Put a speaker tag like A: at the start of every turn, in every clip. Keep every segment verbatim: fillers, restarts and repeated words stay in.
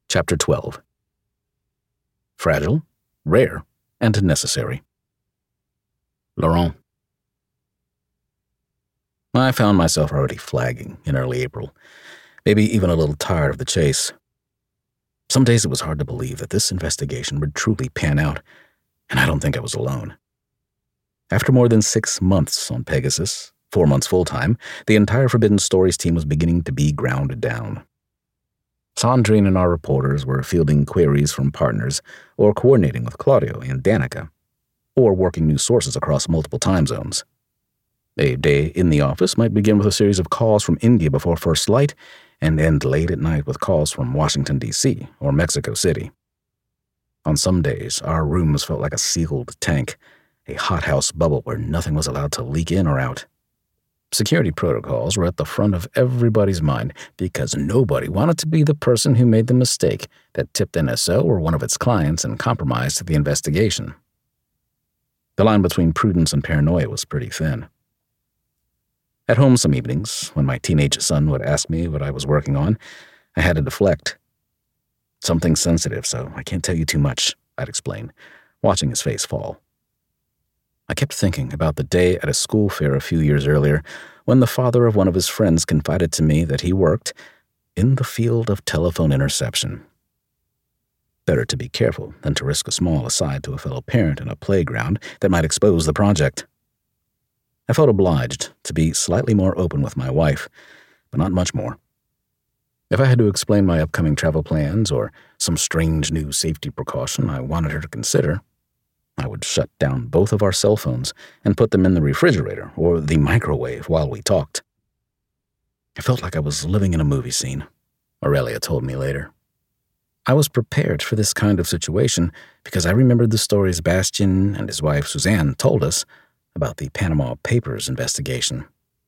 A: Chapter twelve. Fragile, rare, and necessary. Laurent. I found myself already flagging in early April, maybe even a little tired of the chase. Some days it was hard to believe that this investigation would truly pan out, and I don't think I was alone. After more than six months on Pegasus, four months full-time, the entire Forbidden Stories team was beginning to be ground down. Sandrine and our reporters were fielding queries from partners, or coordinating with Claudio and Danica, or working new sources across multiple time zones. A day in the office might begin with a series of calls from India before first light and end late at night with calls from Washington, D C or Mexico City. On some days, our rooms felt like a sealed tank, a hothouse bubble where nothing was allowed to leak in or out. Security protocols were at the front of everybody's mind because nobody wanted to be the person who made the mistake that tipped N S O or one of its clients and compromised the investigation. The line between prudence and paranoia was pretty thin. At home some evenings, when my teenage son would ask me what I was working on, I had to deflect. Something sensitive, so I can't tell you too much, I'd explain, watching his face fall. I kept thinking about the day at a school fair a few years earlier when the father of one of his friends confided to me that he worked in the field of telephone interception. Better to be careful than to risk a small aside to a fellow parent in a playground that might expose the project. I felt obliged to be slightly more open with my wife, but not much more. If I had to explain my upcoming travel plans or some strange new safety precaution I wanted her to consider, I would shut down both of our cell phones and put them in the refrigerator or the microwave while we talked. I felt like I was living in a movie scene, Aurelia told me later. I was prepared for this kind of situation because I remembered the stories Bastien and his wife Suzanne told us about the Panama Papers investigation.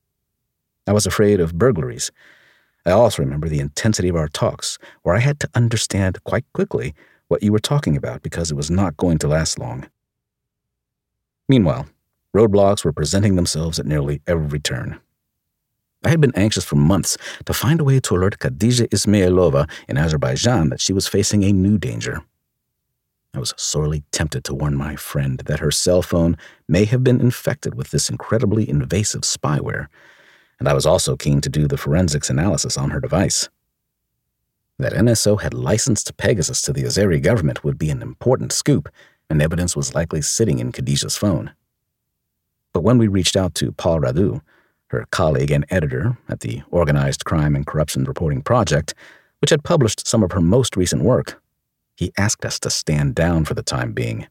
A: I was afraid of burglaries. I also remember the intensity of our talks, where I had to understand quite quickly what you were talking about because it was not going to last long. Meanwhile, roadblocks were presenting themselves at nearly every turn. I had been anxious for months to find a way to alert Khadija Ismailova in Azerbaijan that she was facing a new danger. I was sorely tempted to warn my friend that her cell phone may have been infected with this incredibly invasive spyware, and I was also keen to do the forensics analysis on her device. That N S O had licensed Pegasus to the Azeri government would be an important scoop, and evidence was likely sitting in Khadija's phone. But when we reached out to Paul Radu, her colleague and editor at the Organized Crime and Corruption Reporting Project, which had published some of her most recent work, he asked us to stand down for the time being.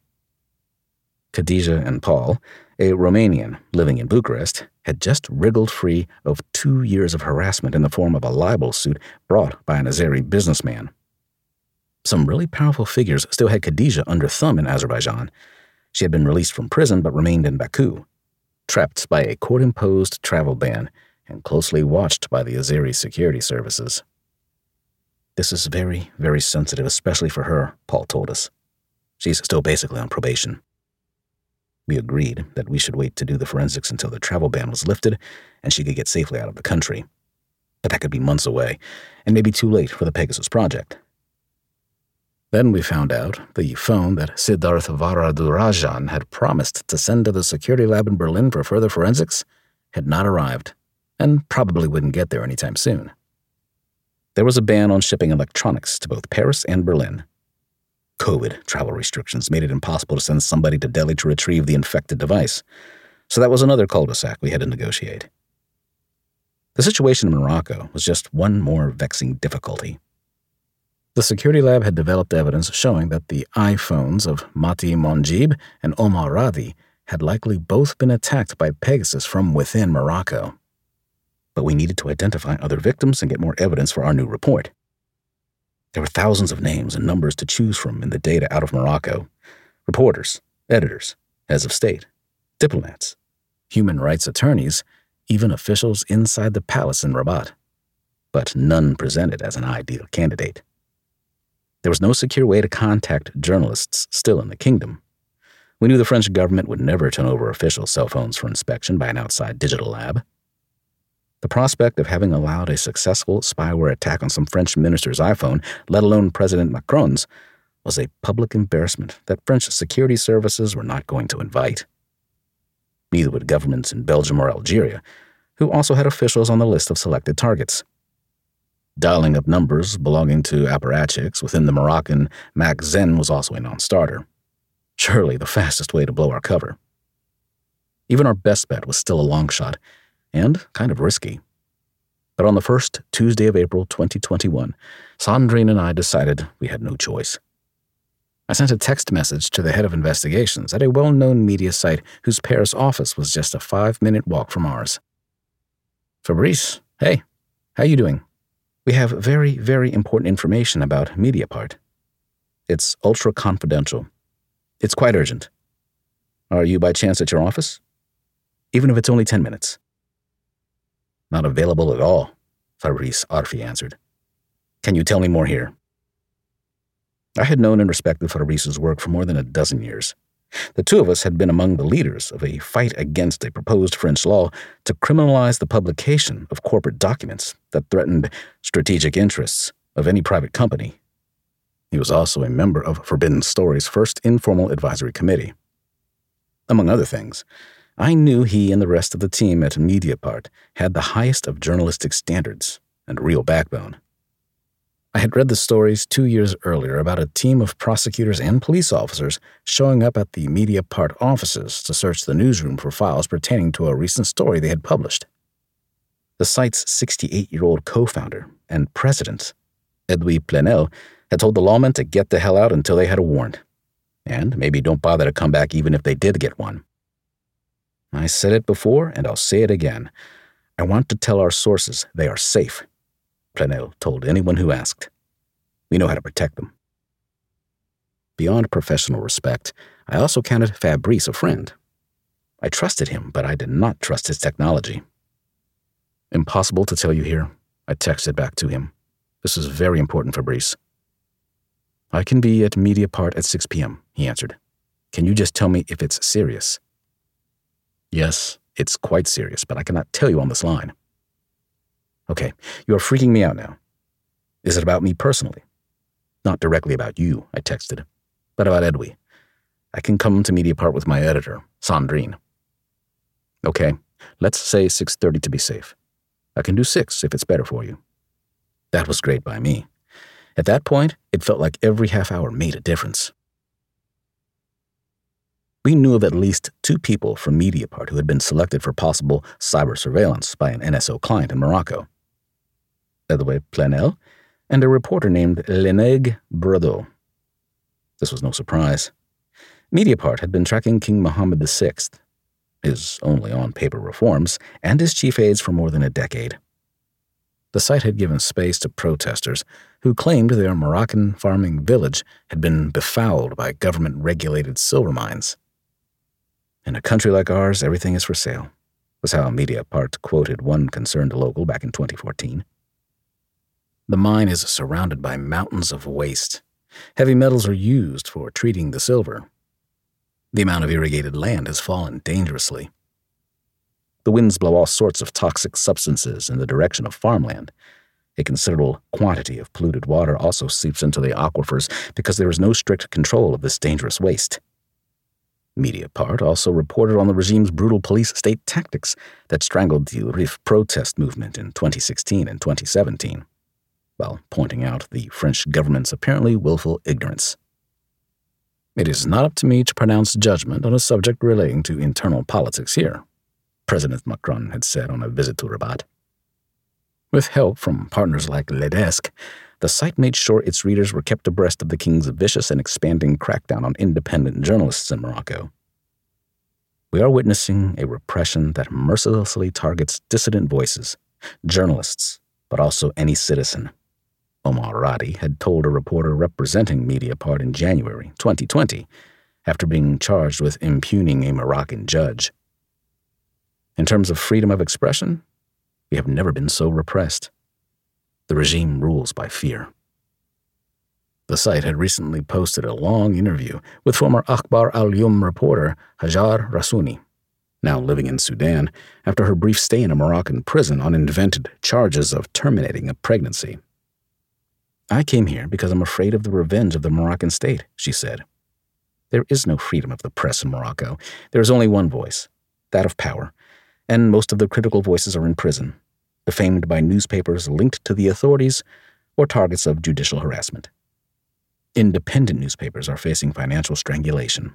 A: Khadija and Paul, a Romanian living in Bucharest, had just wriggled free of two years of harassment in the form of a libel suit brought by an Azeri businessman. Some really powerful figures still had Khadija under thumb in Azerbaijan. She had been released from prison but remained in Baku, trapped by a court-imposed travel ban and closely watched by the Azeri security services. This is very, very sensitive, especially for her, Paul told us. She's still basically on probation. We agreed that we should wait to do the forensics until the travel ban was lifted and she could get safely out of the country. But that could be months away, and maybe too late for the Pegasus project. Then we found out the phone that Siddharth Varadarajan had promised to send to the security lab in Berlin for further forensics had not arrived, and probably wouldn't get there anytime soon. There was a ban on shipping electronics to both Paris and Berlin. COVID travel restrictions made it impossible to send somebody to Delhi to retrieve the infected device, so that was another cul-de-sac we had to negotiate. The situation in Morocco was just one more vexing difficulty. The security lab had developed evidence showing that the iPhones of Mati Monjib and Omar Radi had likely both been attacked by Pegasus from within Morocco. But we needed to identify other victims and get more evidence for our new report. There were thousands of names and numbers to choose from in the data out of Morocco. Reporters, editors, heads of state, diplomats, human rights attorneys, even officials inside the palace in Rabat. But none presented as an ideal candidate. There was no secure way to contact journalists still in the kingdom. We knew the French government would never turn over official cell phones for inspection by an outside digital lab. The prospect of having allowed a successful spyware attack on some French minister's iPhone, let alone President Macron's, was a public embarrassment that French security services were not going to invite. Neither would governments in Belgium or Algeria, who also had officials on the list of selected targets. Dialing up numbers belonging to apparatchiks within the Moroccan Machzen was also a non-starter. Surely the fastest way to blow our cover. Even our best bet was still a long shot, and kind of risky. But on the first Tuesday of April twenty twenty-one, Sandrine and I decided we had no choice. I sent a text message to the head of investigations at a well-known media site whose Paris office was just a five-minute walk from ours. Fabrice, hey, how you doing? We have very, very important information about Mediapart. It's ultra-confidential. It's quite urgent. Are you by chance at your office? Even if it's only ten minutes. Not available at all, Fabrice Arfi answered. Can you tell me more here? I had known and respected Fabrice's work for more than a dozen years. The two of us had been among the leaders of a fight against a proposed French law to criminalize the publication of corporate documents that threatened strategic interests of any private company. He was also a member of Forbidden Stories' first informal advisory committee. Among other things, I knew he and the rest of the team at Mediapart had the highest of journalistic standards and real backbone. I had read the stories two years earlier about a team of prosecutors and police officers showing up at the Mediapart offices to search the newsroom for files pertaining to a recent story they had published. The site's sixty-eight-year-old co-founder and president, Edwy Plenel, had told the lawmen to get the hell out until they had a warrant, and maybe don't bother to come back even if they did get one. I said it before, and I'll say it again. I want to tell our sources they are safe, Plenel told anyone who asked. We know how to protect them. Beyond professional respect, I also counted Fabrice a friend. I trusted him, but I did not trust his technology. Impossible to tell you here, I texted back to him. This is very important, Fabrice. I can be at Mediapart at six p.m., he answered. Can you just tell me if it's serious? Yes, it's quite serious, but I cannot tell you on this line. Okay, you are freaking me out now. Is it about me personally? Not directly about you, I texted, but about Edwy. I can come to Mediapart with my editor, Sandrine. Okay, let's say six thirty to be safe. I can do six if it's better for you. That was great by me. At that point, it felt like every half hour made a difference. We knew of at least two people from Mediapart who had been selected for possible cyber surveillance by an N S O client in Morocco. Edwy Plenel and a reporter named Leneg Brodeau. This was no surprise. Mediapart had been tracking King Mohammed the Sixth, his only on-paper reforms, and his chief aides for more than a decade. The site had given space to protesters who claimed their Moroccan farming village had been befouled by government-regulated silver mines. In a country like ours, everything is for sale, was how Mediapart quoted one concerned local back in twenty fourteen. The mine is surrounded by mountains of waste. Heavy metals are used for treating the silver. The amount of irrigated land has fallen dangerously. The winds blow all sorts of toxic substances in the direction of farmland. A considerable quantity of polluted water also seeps into the aquifers because there is no strict control of this dangerous waste. Mediapart also reported on the regime's brutal police state tactics that strangled the R I F protest movement in twenty sixteen and twenty seventeen, while pointing out the French government's apparently willful ignorance. It is not up to me to pronounce judgment on a subject relating to internal politics here, President Macron had said on a visit to Rabat. With help from partners like Ledesk, the site made sure its readers were kept abreast of the king's vicious and expanding crackdown on independent journalists in Morocco. We are witnessing a repression that mercilessly targets dissident voices, journalists, but also any citizen, Omar Radi had told a reporter representing Mediapart in January twenty twenty, after being charged with impugning a Moroccan judge. In terms of freedom of expression, we have never been so repressed. The regime rules by fear. The site had recently posted a long interview with former Akhbar al-Yom reporter Hajar Rasuni. now living in Sudan after her brief stay in a Moroccan prison on invented charges of terminating a pregnancy. "I came here because I'm afraid of the revenge of the Moroccan state," she said. "There is no freedom of the press in Morocco. There is only one voice, that of power, and most of the critical voices are in prison, defamed by newspapers linked to the authorities or targets of judicial harassment. Independent newspapers are facing financial strangulation."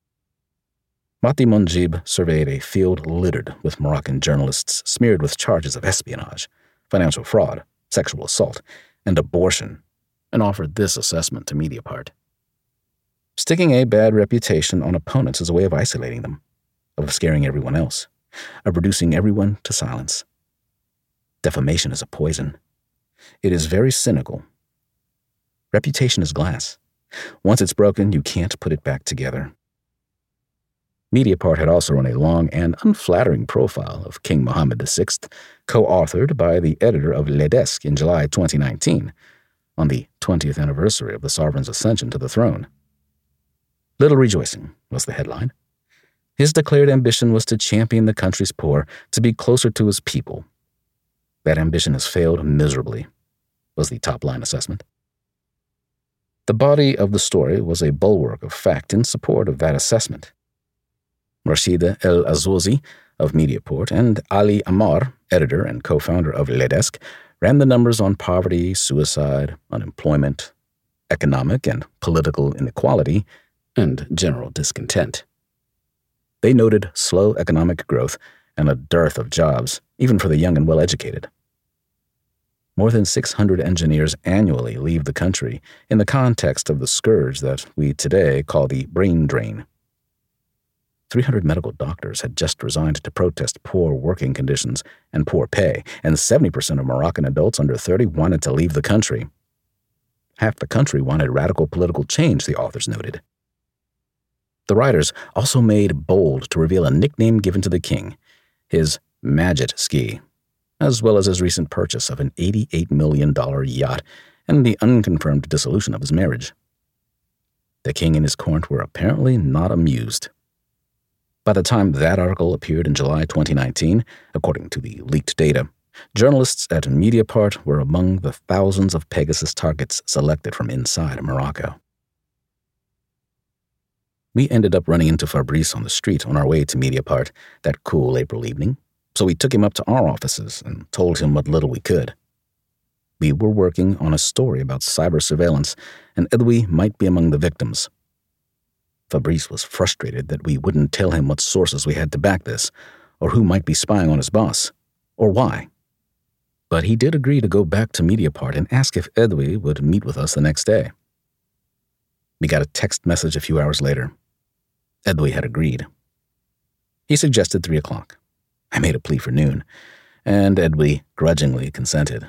A: Mati Monjib surveyed a field littered with Moroccan journalists smeared with charges of espionage, financial fraud, sexual assault, and abortion, and offered this assessment to Mediapart. "Sticking a bad reputation on opponents is a way of isolating them, of scaring everyone else, of reducing everyone to silence. Defamation is a poison. It is very cynical. Reputation is glass. Once it's broken, you can't put it back together." Mediapart had also run a long and unflattering profile of King Mohammed the Sixth, co-authored by the editor of Le Desk in July twenty nineteen, on the twentieth anniversary of the sovereign's ascension to the throne. "Little rejoicing," was the headline. "His declared ambition was to champion the country's poor, to be closer to his people. That ambition has failed miserably," was the top-line assessment. The body of the story was a bulwark of fact in support of that assessment. Rashida El Azouzi of Mediapart and Ali Amar, editor and co-founder of Le Desk, ran the numbers on poverty, suicide, unemployment, economic and political inequality, and general discontent. They noted slow economic growth and a dearth of jobs, even for the young and well-educated. More than six hundred engineers annually leave the country in the context of the scourge that we today call the brain drain. three hundred medical doctors had just resigned to protest poor working conditions and poor pay, and seventy percent of Moroccan adults under thirty wanted to leave the country. Half the country wanted radical political change, the authors noted. The writers also made bold to reveal a nickname given to the king, his Majid ski, as well as his recent purchase of an eighty-eight million dollars yacht and the unconfirmed dissolution of his marriage. The king and his court were apparently not amused. By the time that article appeared in July twenty nineteen, according to the leaked data, journalists at Mediapart were among the thousands of Pegasus targets selected from inside Morocco. We ended up running into Fabrice on the street on our way to Mediapart that cool April evening, so we took him up to our offices and told him what little we could. We were working on a story about cyber surveillance, and Edoui might be among the victims. Fabrice was frustrated that we wouldn't tell him what sources we had to back this, or who might be spying on his boss, or why. But he did agree to go back to Mediapart and ask if Edoui would meet with us the next day. We got a text message a few hours later. Edoui had agreed. He suggested three o'clock. I made a plea for noon, and Edoui grudgingly consented.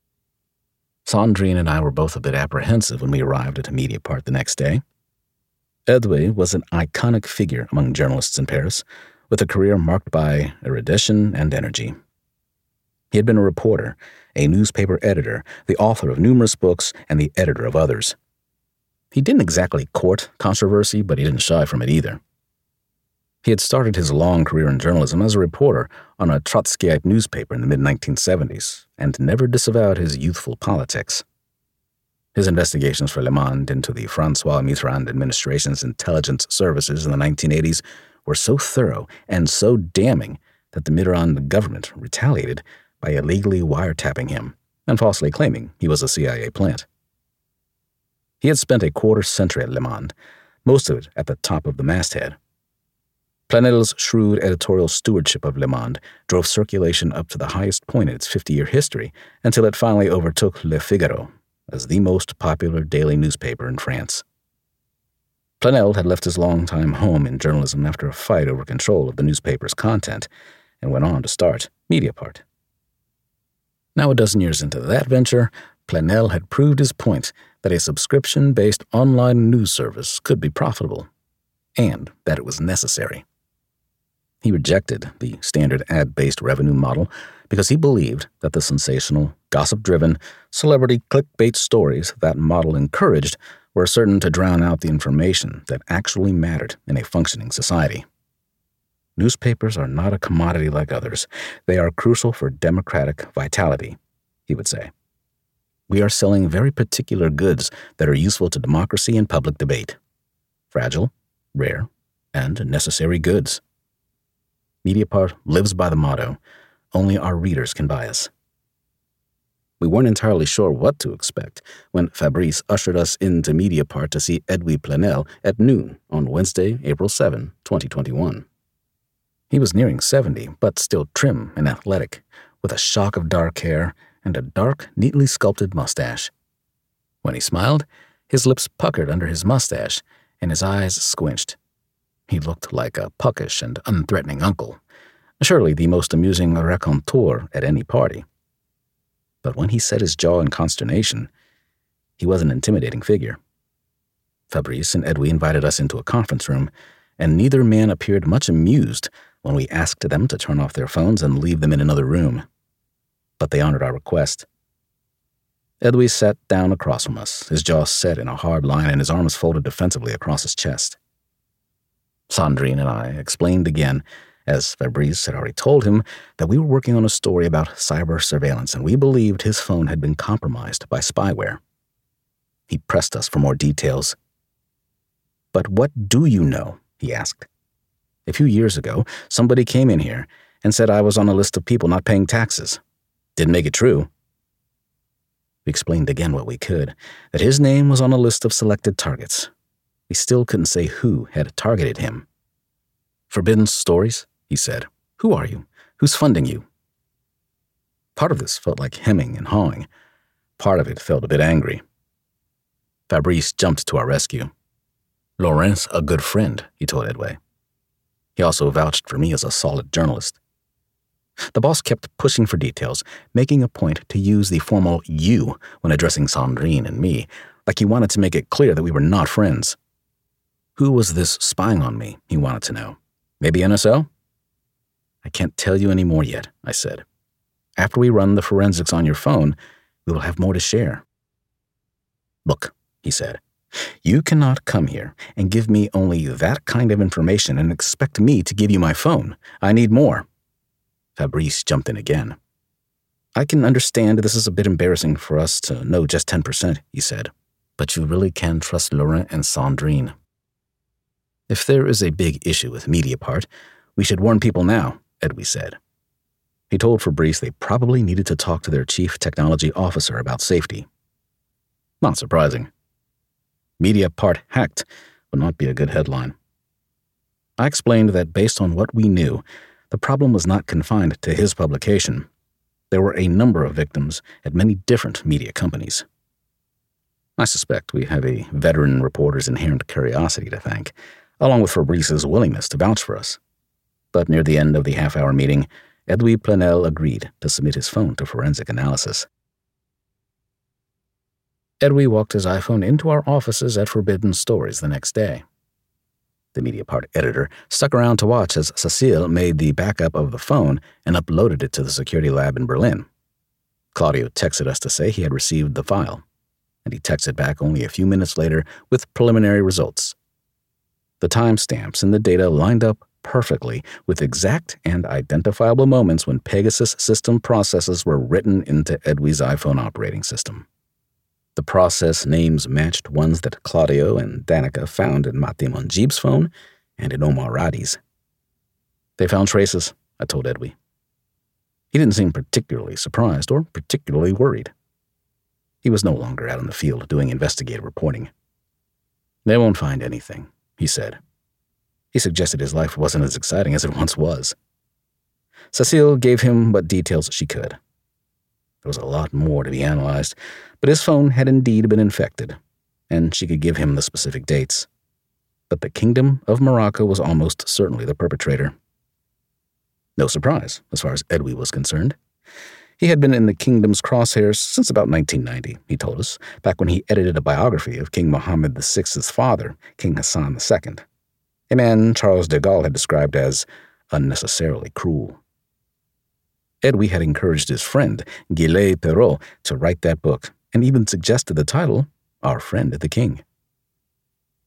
A: Sandrine and I were both a bit apprehensive when we arrived at Mediapart the next day. Edoui was an iconic figure among journalists in Paris, with a career marked by erudition and energy. He had been a reporter, a newspaper editor, the author of numerous books, and the editor of others. He didn't exactly court controversy, but he didn't shy from it either. He had started his long career in journalism as a reporter on a Trotskyite newspaper in the mid nineteen seventies, and never disavowed his youthful politics. His investigations for Le Monde into the François Mitterrand administration's intelligence services in the nineteen eighties were so thorough and so damning that the Mitterrand government retaliated by illegally wiretapping him and falsely claiming he was a C I A plant. He had spent a quarter century at Le Monde, most of it at the top of the masthead. Planel's shrewd editorial stewardship of Le Monde drove circulation up to the highest point in its fifty-year history until it finally overtook Le Figaro as the most popular daily newspaper in France. Planel had left his longtime home in journalism after a fight over control of the newspaper's content and went on to start Mediapart. Now a dozen years into that venture, Planel had proved his point that a subscription-based online news service could be profitable, and that it was necessary. He rejected the standard ad-based revenue model because he believed that the sensational, gossip-driven, celebrity clickbait stories that model encouraged were certain to drown out the information that actually mattered in a functioning society. Newspapers are not a commodity like others. They are crucial for democratic vitality, he would say. We are selling very particular goods that are useful to democracy and public debate. Fragile, rare, and necessary goods. Mediapart lives by the motto, only our readers can buy us. We weren't entirely sure what to expect when Fabrice ushered us into Mediapart to see Edwy Plenel at noon on Wednesday, April seventh, twenty twenty-one. He was nearing seventy, but still trim and athletic, with a shock of dark hair and a dark, neatly sculpted mustache. When he smiled, his lips puckered under his mustache and his eyes squinched. He looked like a puckish and unthreatening uncle, surely the most amusing raconteur at any party. But when he set his jaw in consternation, he was an intimidating figure. Fabrice and Edwy invited us into a conference room, and neither man appeared much amused when we asked them to turn off their phones and leave them in another room. But they honored our request. Edwy sat down across from us, his jaw set in a hard line and his arms folded defensively across his chest. Sandrine and I explained again, as Fabrice had already told him, that we were working on a story about cyber surveillance and we believed his phone had been compromised by spyware. He pressed us for more details. "But what do you know?" he asked. "A few years ago, somebody came in here and said I was on a list of people not paying taxes. Didn't make it true." We explained again what we could, that his name was on a list of selected targets. We still couldn't say who had targeted him. "Forbidden Stories?" he said. "Who are you? Who's funding you?" Part of this felt like hemming and hawing. Part of it felt a bit angry. Fabrice jumped to our rescue. "Laurent's a good friend," he told Edwy. He also vouched for me as a solid journalist. The boss kept pushing for details, making a point to use the formal you when addressing Sandrine and me, like he wanted to make it clear that we were not friends. Who was this spying on me, he wanted to know. Maybe N S O? "I can't tell you any more yet," I said. "After we run the forensics on your phone, we will have more to share." "Look," he said, "you cannot come here and give me only that kind of information and expect me to give you my phone. I need more." Fabrice jumped in again. "I can understand this is a bit embarrassing for us to know just ten percent, he said, "but you really can trust Laurent and Sandrine. If there is a big issue with Mediapart, we should warn people now," Edwy said. He told Fabrice they probably needed to talk to their chief technology officer about safety. Not surprising. Mediapart hacked would not be a good headline. I explained that based on what we knew, the problem was not confined to his publication. There were a number of victims at many different media companies. I suspect we have a veteran reporter's inherent curiosity to thank, along with Fabrice's willingness to vouch for us. But near the end of the half-hour meeting, Edwy Plenel agreed to submit his phone to forensic analysis. Edwy walked his iPhone into our offices at Forbidden Stories the next day. The Mediapart editor stuck around to watch as Cecile made the backup of the phone and uploaded it to the security lab in Berlin. Claudio texted us to say he had received the file, and he texted back only a few minutes later with preliminary results. The timestamps in the data lined up perfectly with exact and identifiable moments when Pegasus system processes were written into Edwy's iPhone operating system. The process names matched ones that Claudio and Danica found in Mati Monjib's phone and in Omar Radi's. "They found traces," I told Edwy. He didn't seem particularly surprised or particularly worried. He was no longer out in the field doing investigative reporting. "They won't find anything," he said. He suggested his life wasn't as exciting as it once was. Cecile gave him what details she could. There was a lot more to be analyzed, but his phone had indeed been infected, and she could give him the specific dates. But the Kingdom of Morocco was almost certainly the perpetrator. No surprise, as far as Edwy was concerned. He had been in the kingdom's crosshairs since about nineteen ninety, he told us, back when he edited a biography of King Mohammed the Sixth's father, King Hassan the Second, a man Charles de Gaulle had described as unnecessarily cruel. Edwy had encouraged his friend, Gilles Perrault, to write that book, and even suggested the title, Our Friend the King.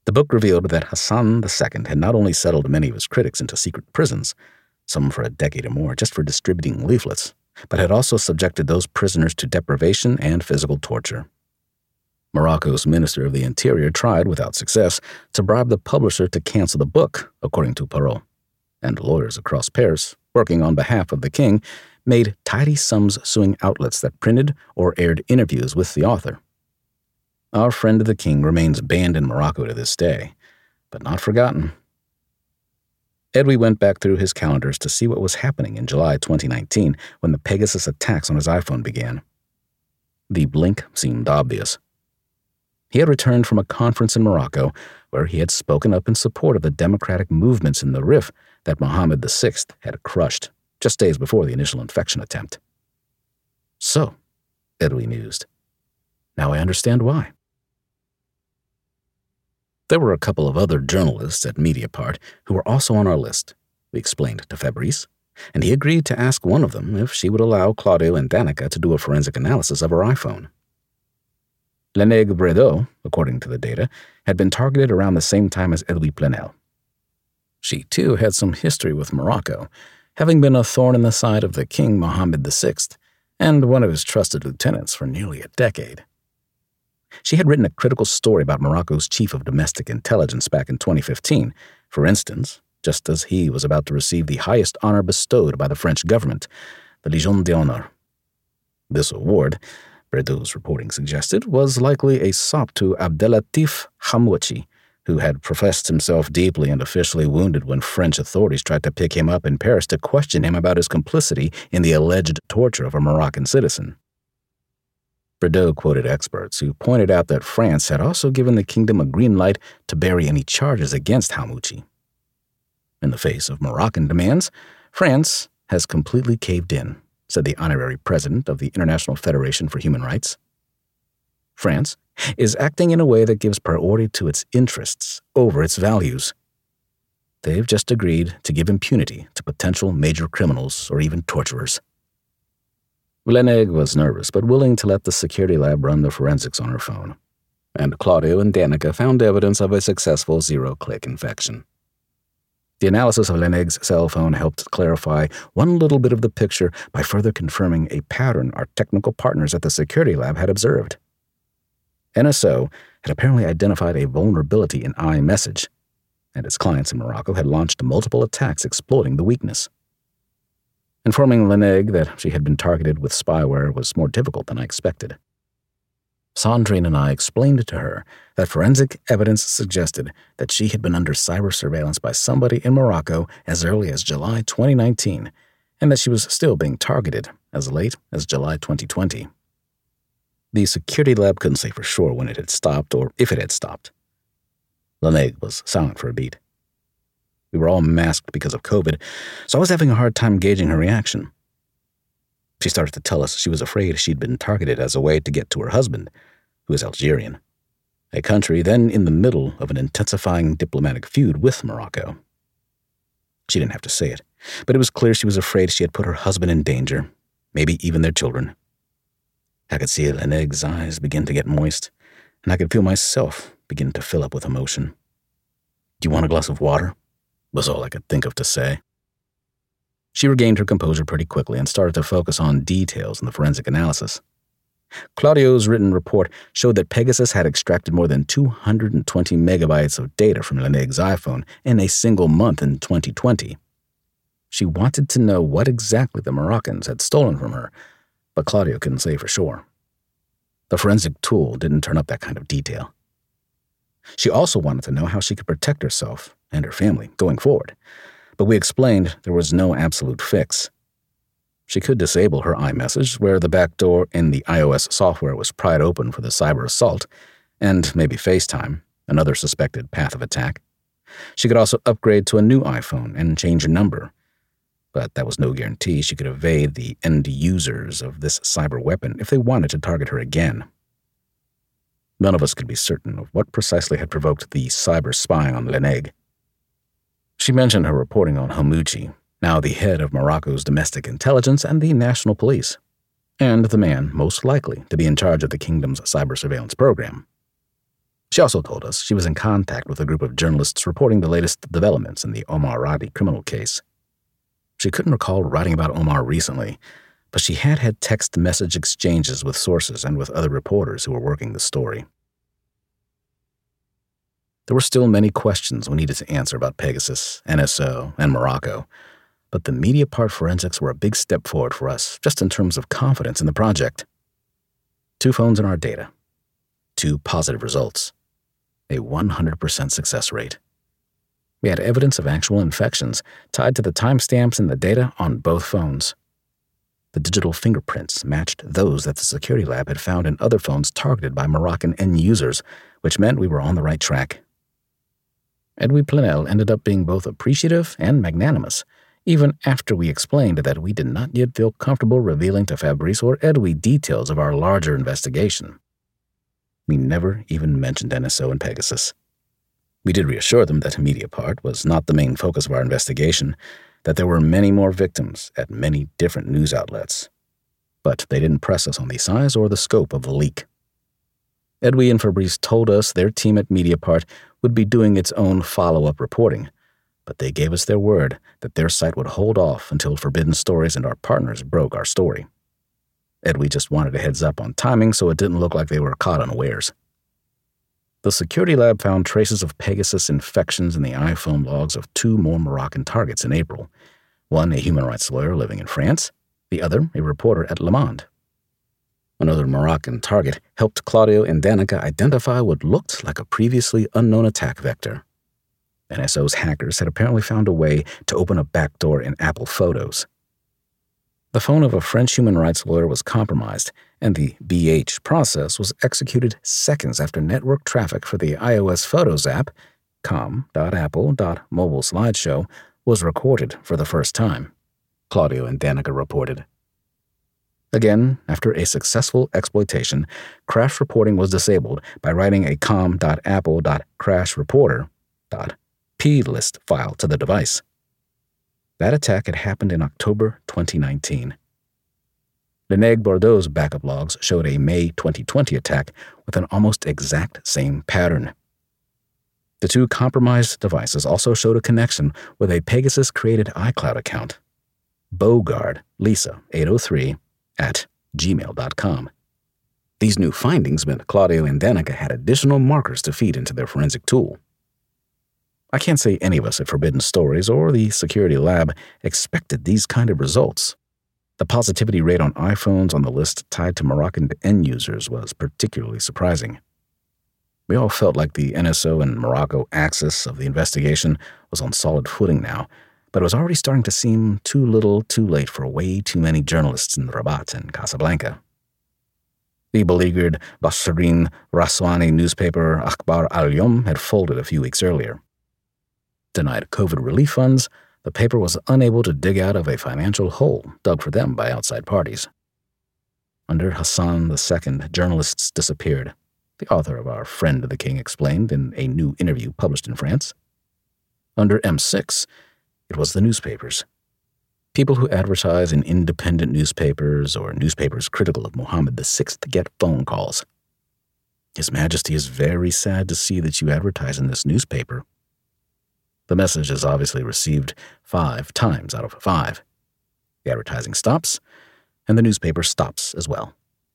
A: The book revealed that Hassan the Second had not only settled many of his critics into secret prisons, some for a decade or more, just for distributing leaflets, but had also subjected those prisoners to deprivation and physical torture. Morocco's Minister of the Interior tried, without success, to bribe the publisher to cancel the book, according to Perrault, and lawyers across Paris, working on behalf of the king, made tidy sums suing outlets that printed or aired interviews with the author. Our friend the king remains banned in Morocco to this day, but not forgotten. Edwy went back through his calendars to see what was happening in July twenty nineteen when the Pegasus attacks on his iPhone began. The blink seemed obvious. He had returned from a conference in Morocco where he had spoken up in support of the democratic movements in the Rif that Mohammed the Sixth had crushed just days before the initial infection attempt. So, Edwy mused, now I understand why. There were a couple of other journalists at Mediapart who were also on our list, we explained to Fabrice, and he agreed to ask one of them if she would allow Claudio and Danica to do a forensic analysis of her iPhone. Leneg Bredeau, according to the data, had been targeted around the same time as Edwy Plenel. She, too, had some history with Morocco, having been a thorn in the side of the King Mohammed the Sixth and one of his trusted lieutenants for nearly a decade. She had written a critical story about Morocco's chief of domestic intelligence back in twenty fifteen, for instance, just as he was about to receive the highest honor bestowed by the French government, the Légion d'honneur. This award, Bredeau's reporting suggested, was likely a sop to Abdelatif Hamouchi, who had professed himself deeply and officially wounded when French authorities tried to pick him up in Paris to question him about his complicity in the alleged torture of a Moroccan citizen. Bredeau quoted experts who pointed out that France had also given the kingdom a green light to bury any charges against Hamouchi. In the face of Moroccan demands, France has completely caved in, said the honorary president of the International Federation for Human Rights. France is acting in a way that gives priority to its interests over its values. They've just agreed to give impunity to potential major criminals or even torturers. Leneg was nervous, but willing to let the security lab run the forensics on her phone, and Claudio and Danica found evidence of a successful zero-click infection. The analysis of Leneg's cell phone helped clarify one little bit of the picture by further confirming a pattern our technical partners at the security lab had observed. N S O had apparently identified a vulnerability in iMessage, and its clients in Morocco had launched multiple attacks exploiting the weakness. Informing Leneg that she had been targeted with spyware was more difficult than I expected. Sandrine and I explained to her that forensic evidence suggested that she had been under cyber surveillance by somebody in Morocco as early as July twenty nineteen, and that she was still being targeted as late as July twenty twenty. The security lab couldn't say for sure when it had stopped or if it had stopped. Leneg was silent for a beat. We were all masked because of COVID, so I was having a hard time gauging her reaction. She started to tell us she was afraid she'd been targeted as a way to get to her husband, who is Algerian, a country then in the middle of an intensifying diplomatic feud with Morocco. She didn't have to say it, but it was clear she was afraid she had put her husband in danger, maybe even their children. I could see Leneg's eyes begin to get moist, and I could feel myself begin to fill up with emotion. "Do you want a glass of water?" was all I could think of to say. She regained her composure pretty quickly and started to focus on details in the forensic analysis. Claudio's written report showed that Pegasus had extracted more than two hundred twenty megabytes of data from Leneg's iPhone in a single month in twenty twenty. She wanted to know what exactly the Moroccans had stolen from her, but Claudio couldn't say for sure. The forensic tool didn't turn up that kind of detail. She also wanted to know how she could protect herself and her family going forward, but we explained there was no absolute fix. She could disable her iMessage, where the backdoor in the iOS software was pried open for the cyber assault, and maybe FaceTime, another suspected path of attack. She could also upgrade to a new iPhone and change her number, but that was no guarantee she could evade the end users of this cyber weapon if they wanted to target her again. None of us could be certain of what precisely had provoked the cyber spy on Leneg. She mentioned her reporting on Hamouchi, now the head of Morocco's domestic intelligence and the national police, and the man most likely to be in charge of the kingdom's cyber surveillance program. She also told us she was in contact with a group of journalists reporting the latest developments in the Omar Radi criminal case. She couldn't recall writing about Omar recently, but she had had text message exchanges with sources and with other reporters who were working the story. There were still many questions we needed to answer about Pegasus, N S O, and Morocco, but the Mediapart forensics were a big step forward for us, just in terms of confidence in the project. Two phones in our data. Two positive results. A one hundred percent success rate. We had evidence of actual infections tied to the timestamps in the data on both phones. The digital fingerprints matched those that the security lab had found in other phones targeted by Moroccan end users, which meant we were on the right track. Edwy Plenel ended up being both appreciative and magnanimous, even after we explained that we did not yet feel comfortable revealing to Fabrice or Edwy details of our larger investigation. We never even mentioned N S O and Pegasus. We did reassure them that Mediapart was not the main focus of our investigation, that there were many more victims at many different news outlets. But they didn't press us on the size or the scope of the leak. Edwy and Fabrice told us their team at Mediapart would be doing its own follow-up reporting, but they gave us their word that their site would hold off until Forbidden Stories and our partners broke our story. Edwy just wanted a heads up on timing so it didn't look like they were caught unawares. The security lab found traces of Pegasus infections in the iPhone logs of two more Moroccan targets in April, one a human rights lawyer living in France, the other a reporter at Le Monde. Another Moroccan target helped Claudio and Danica identify what looked like a previously unknown attack vector. N S O's hackers had apparently found a way to open a backdoor in Apple Photos. The phone of a French human rights lawyer was compromised, and the B H process was executed seconds after network traffic for the iOS Photos app, com dot apple dot mobile slideshow, was recorded for the first time, Claudio and Danica reported. Again, after a successful exploitation, crash reporting was disabled by writing a com dot apple dot crash reporter dot plist file to the device. That attack had happened in October twenty nineteen. Leneg Bordeaux's backup logs showed a May twenty twenty attack with an almost exact same pattern. The two compromised devices also showed a connection with a Pegasus-created iCloud account. Bogard Lisa eight oh three at gmail dot com. These new findings meant Claudio and Danica had additional markers to feed into their forensic tool. I can't say any of us at Forbidden Stories or the security lab expected these kind of results. The positivity rate on iPhones on the list tied to Moroccan end users was particularly surprising. We all felt like the N S O and Morocco axis of the investigation was on solid footing now, but it was already starting to seem too little too late for way too many journalists in Rabat and Casablanca. The beleaguered Basrin Raswani newspaper Akhbar al-Yom had folded a few weeks earlier. Denied COVID relief funds, the paper was unable to dig out of a financial hole dug for them by outside parties. Under Hassan the Second, journalists disappeared, the author of Our Friend the King explained in a new interview published in France. Under M six, it was the newspapers. People who advertise in independent newspapers or newspapers critical of Mohammed the Sixth get phone calls. His Majesty is very sad to see that you advertise in this newspaper. The message is obviously received five times out of five. The advertising stops, and the newspaper stops as well.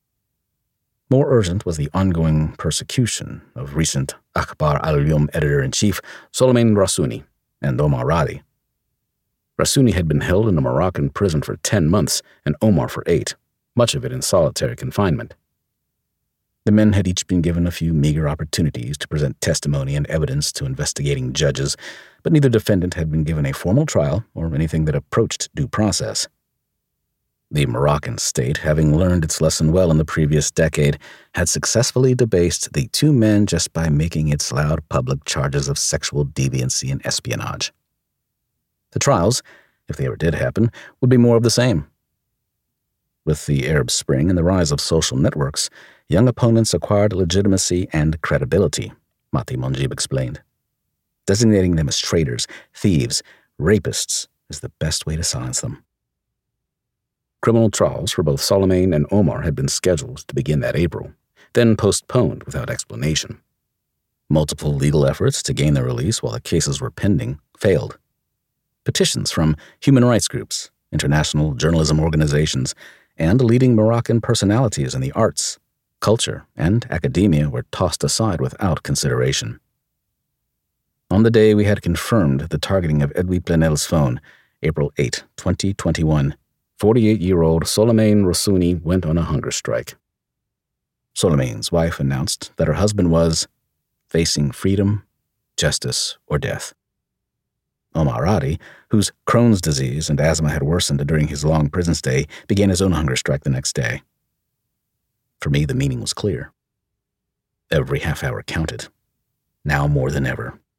A: More urgent was the ongoing persecution of recent Akhbar al-Yom editor-in-chief Soleiman Rassouni and Omar Radi. Rassouni had been held in a Moroccan prison for ten months and Omar for eight, much of it in solitary confinement. The men had each been given a few meager opportunities to present testimony and evidence to investigating judges, but neither defendant had been given a formal trial or anything that approached due process. The Moroccan state, having learned its lesson well in the previous decade, had successfully debased the two men just by making its loud public charges of sexual deviancy and espionage. The trials, if they ever did happen, would be more of the same. With the Arab Spring and the rise of social networks, young opponents acquired legitimacy and credibility, Mati Monjib explained. Designating them as traitors, thieves, rapists is the best way to silence them. Criminal trials for both Soleiman and Omar had been scheduled to begin that April, then postponed without explanation. Multiple legal efforts to gain their release while the cases were pending failed. Petitions from human rights groups, international journalism organizations, and leading Moroccan personalities in the arts, culture, and academia were tossed aside without consideration. On the day we had confirmed the targeting of Edwy Plenel's phone, April eighth, twenty twenty-one, forty-eight-year-old Soleimane Roussouni went on a hunger strike. Soleimane's wife announced that her husband was facing freedom, justice, or death. Omar Adi, whose Crohn's disease and asthma had worsened during his long prison stay, began his own hunger strike the next day. For me, the meaning was clear. Every half hour counted, now more than ever.